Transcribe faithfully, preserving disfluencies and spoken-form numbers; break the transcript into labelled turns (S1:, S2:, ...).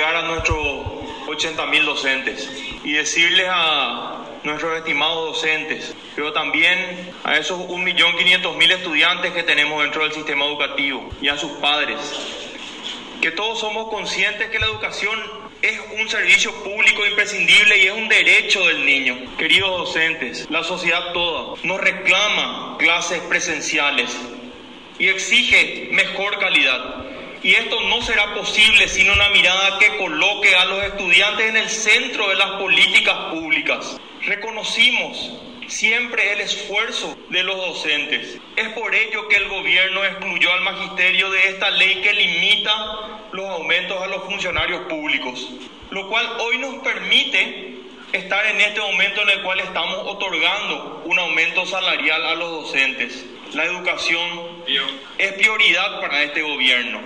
S1: celebrar a nuestros ochenta mil docentes y decirles a nuestros estimados docentes, pero también a esos un millón quinientos mil estudiantes que tenemos dentro del sistema educativo y a sus padres, que todos somos conscientes que la educación es un servicio público imprescindible y es un derecho del niño. Queridos docentes, la sociedad toda nos reclama clases presenciales y exige mejor calidad. Y esto no será posible sin una mirada que coloque a los estudiantes en el centro de las políticas públicas. Reconocimos siempre el esfuerzo de los docentes. Es por ello que el gobierno excluyó al magisterio de esta ley que limita los aumentos a los funcionarios públicos, lo cual hoy nos permite estar en este momento en el cual estamos otorgando un aumento salarial a los docentes. La educación es prioridad para este gobierno.